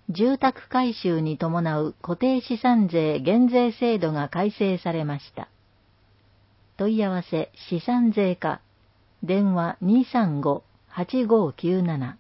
住宅改修に伴う固定資産税減税制度が改正されました。問い合わせ資産税課、電話 235-8597。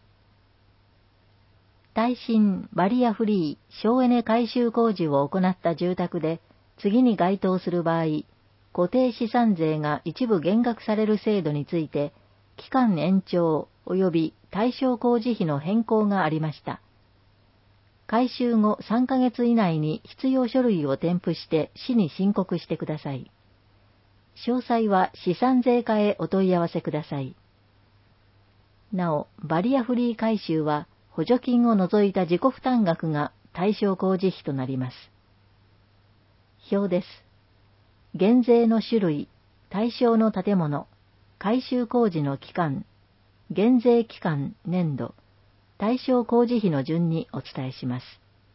耐震、バリアフリー、省エネ改修工事を行った住宅で、次に該当する場合、固定資産税が一部減額される制度について、期間延長及び対象工事費の変更がありました。改修後3ヶ月以内に必要書類を添付して市に申告してください。詳細は資産税課へお問い合わせください。なお、バリアフリー改修は補助金を除いた自己負担額が対象工事費となります。表です。減税の種類、対象の建物、改修工事の期間、減税期間年度、対象工事費の順にお伝えします。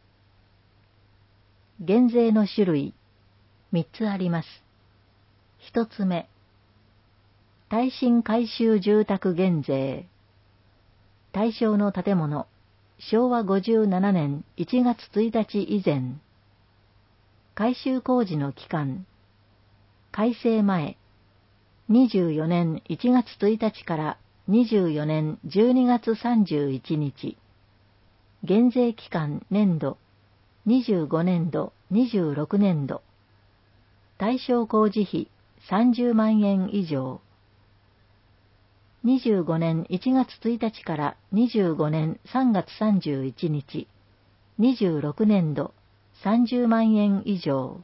減税の種類、3つあります。1つ目、耐震改修住宅減税。対象の建物、昭和57年1月1日以前。改修工事の期間、改正前、24年1月1日から24年12月31日。減税期間年度、25年度、26年度。対象工事費30万円以上。25年1月1日から25年3月31日。26年度30万円以上。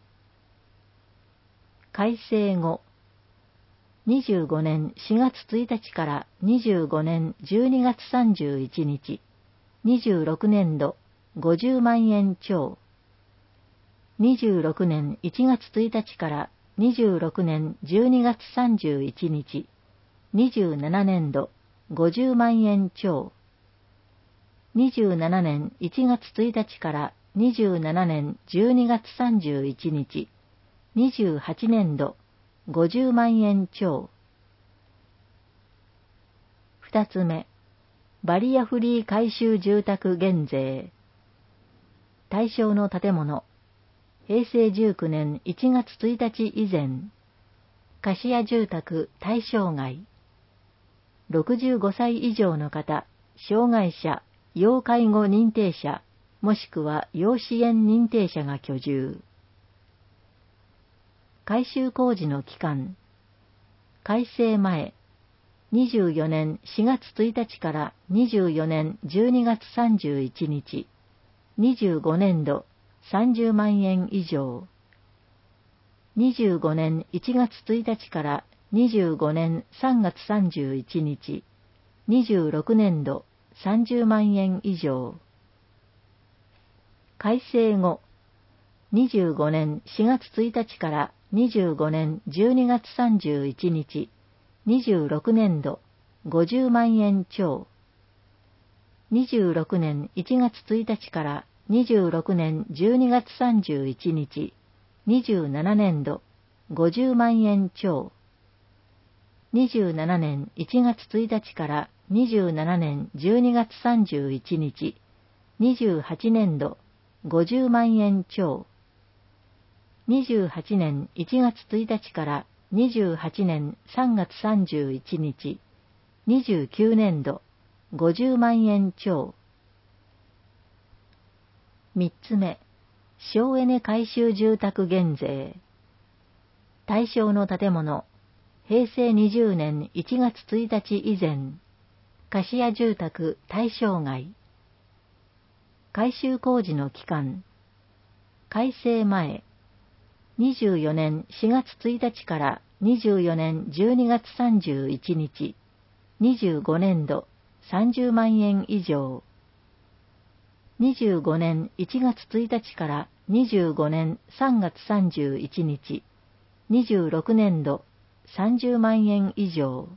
改正後、25年4月1日から25年12月31日。26年度50万円超。26年1月1日から26年12月31日。27年度50万円超。27年1月1日から27年12月31日。28年度50万円超。2つ目、バリアフリー改修住宅減税。対象の建物、平成19年1月1日以前。貸家住宅対象外。65歳以上の方、障害者、要介護認定者、もしくは要支援認定者が居住。改修工事の期間、改正前、24年4月1日から24年12月31日。25年度30万円以上。25年1月1日から25年3月31日。26年度30万円以上。改正後、25年4月1日から25年12月31日。26年度50万円超。26年1月1日から26年12月31日。27年度50万円超。27年1月1日から27年12月31日。28年度50万円超。28年1月1日から28年3月31日。29年度50万円超。3つ目、省エネ改修住宅減税。対象の建物、平成20年1月1日以前。貸家住宅対象外。改修工事の期間、改正前、24年4月1日から24年12月31日。25年度30万円以上。25年1月1日から25年3月31日。26年度30万円以上。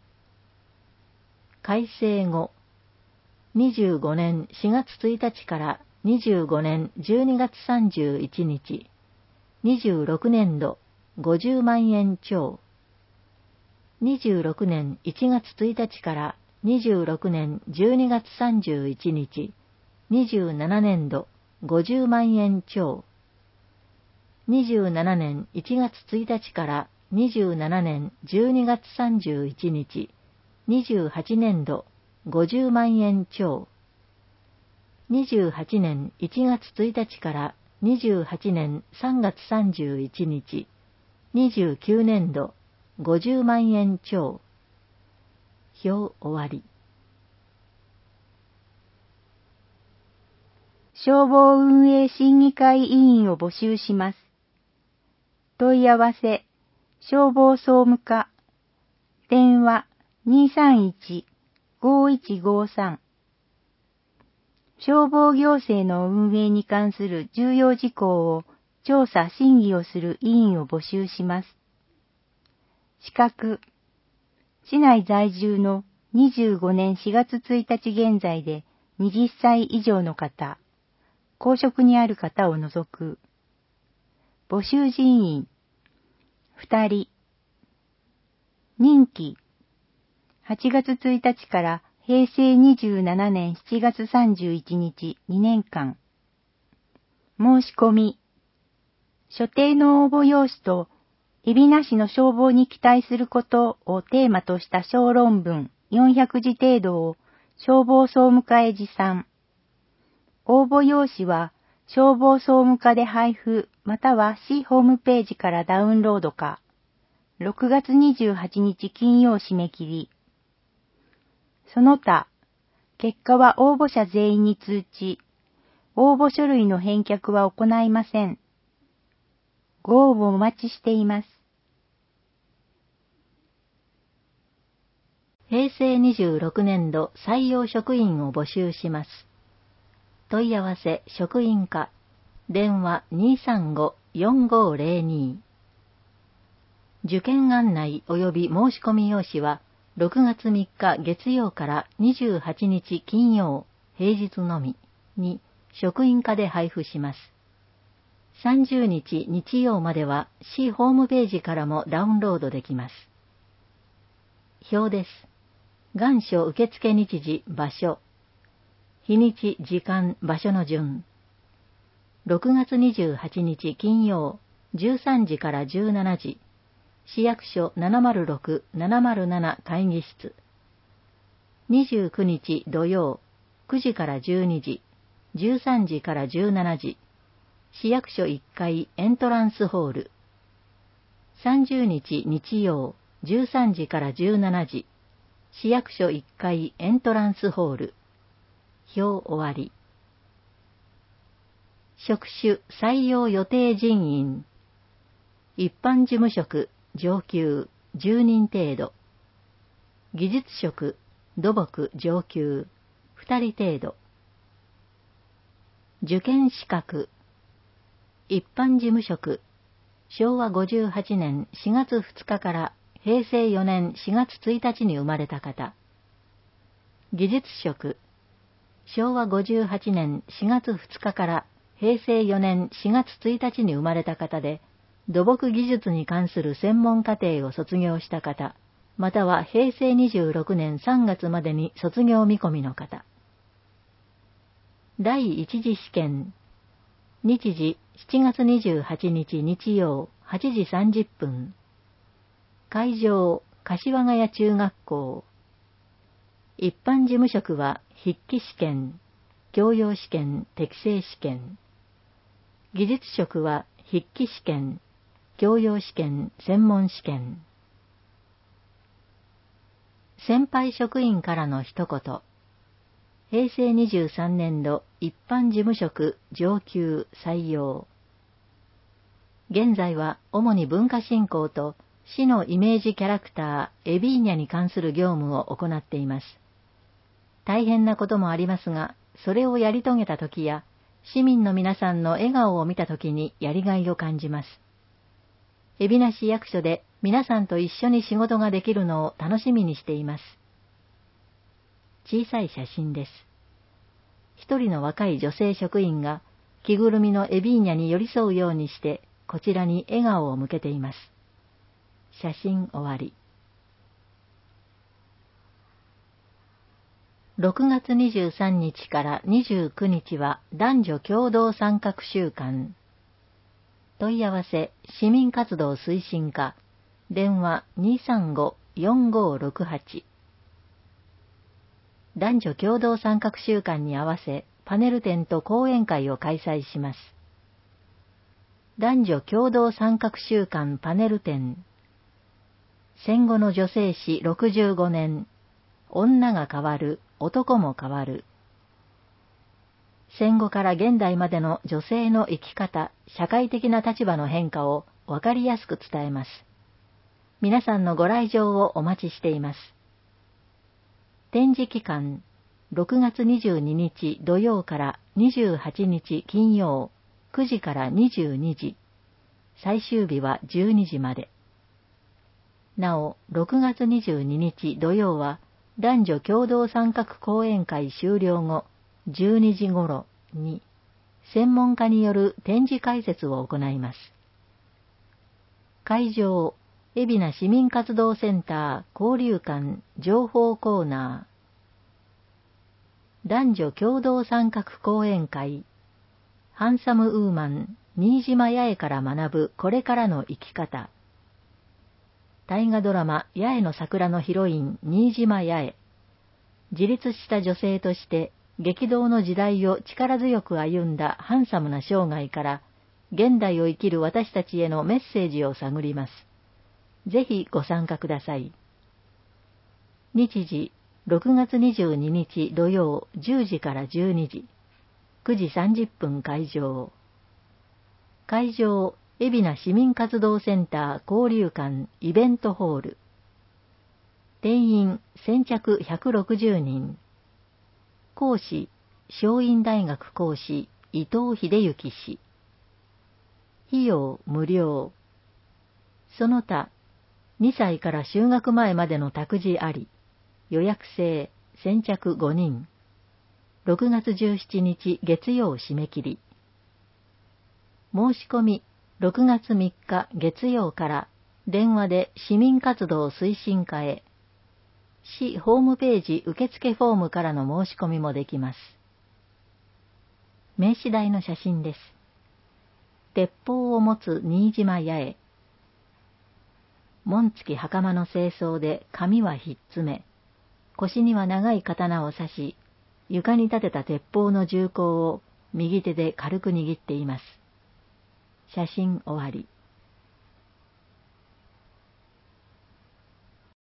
改正後、25年4月1日から25年12月31日。26年度50万円超。26年1月1日から26年12月31日。 27年度50万円超。27年1月1日から27年12月31日、28年度50万円超。28年1月1日から28年3月31日、29年度50万円超。表終わり。 消防運営審議会委員を募集します。問い合わせ、消防総務課、電話231-5153。消防行政の運営に関する重要事項を調査審議をする委員を募集します。資格、市内在住の25年4月1日現在で20歳以上の方、公職にある方を除く。募集人員、2人。任期、8月1日から平成27年7月31日2年間。申し込み、所定の応募用紙と、海老名市の消防に期待することをテーマとした小論文400字程度を消防総務課へ持参。応募用紙は消防総務課で配布または市ホームページからダウンロードか。6月28日金曜締め切り。その他、結果は応募者全員に通知。応募書類の返却は行いません。ご応募お待ちしています。 平成26年度採用職員を募集します。問い合わせ職員課、電話235-4502。受験案内及び申し込み用紙は6月3日月曜から28日金曜、平日のみに職員課で配布します。30日日曜までは市ホームページからもダウンロードできます。表です。願書受付日時、場所。日にち、時間、場所の順。6月28日金曜、13時から17時。市役所706-707会議室。29日土曜、9時から12時。13時から17時。市役所1階エントランスホール。30日日曜、13時から17時。市役所1階エントランスホール。表終わり。職種採用予定人員。一般事務職、上級、10人程度。技術職、土木上級、2人程度。受験資格。一般事務職。昭和58年4月2日から平成4年4月1日に生まれた方。技術職。昭和58年4月2日から平成4年4月1日に生まれた方で、土木技術に関する専門課程を卒業した方、または平成26年3月までに卒業見込みの方。第一次試験。日時7月28日日曜8時30分。会場、柏ヶ谷中学校。一般事務職は筆記試験、教養試験、適正試験。技術職は筆記試験、教養試験、専門試験。先輩職員からの一言。平成23年度一般事務職上級採用。現在は主に文化振興と市のイメージキャラクターエビーニャに関する業務を行っています。大変なこともありますが、それをやり遂げたときや、市民の皆さんの笑顔を見たときにやりがいを感じます。海老名市役所で皆さんと一緒に仕事ができるのを楽しみにしています。小さい写真です。一人の若い女性職員が着ぐるみのエビーニャに寄り添うようにしてこちらに笑顔を向けています。写真終わり。 6月23日から29日は男女共同参画週間。問い合わせ、市民活動推進課、電話 235-4568。男女共同参画週間に合わせ、パネル展と講演会を開催します。男女共同参画週間パネル展。戦後の女性史65年。女が変わる、男も変わる。戦後から現代までの女性の生き方、社会的な立場の変化をわかりやすく伝えます。皆さんのご来場をお待ちしています。展示期間、6月22日土曜から28日金曜、9時から22時。最終日は12時まで。なお、6月22日土曜は、男女共同参画講演会終了後、12時頃に、専門家による展示解説を行います。会場、海老名市民活動センター交流館情報コーナー。男女共同参画講演会。ハンサムウーマン、新島八重から学ぶこれからの生き方。大河ドラマ八重の桜のヒロイン新島八重。自立した女性として激動の時代を力強く歩んだハンサムな生涯から現代を生きる私たちへのメッセージを探ります。ぜひご参加ください。日時、6月22日土曜10時から12時。9時30分開場。会場、海老名市民活動センター交流館イベントホール。定員先着160人。講師、松蔭大学講師伊藤秀幸氏。費用無料。その他、2歳から就学前までの託児あり。予約制、先着5人。6月17日月曜締め切り。申し込み、6月3日月曜から電話で市民活動推進課へ。市ホームページ受付フォームからの申し込みもできます。名刺台の写真です。鉄砲を持つ新島八重。紋付き袴の正装で髪はひっつめ、腰には長い刀を刺し、床に立てた鉄砲の銃口を右手で軽く握っています。写真終わり。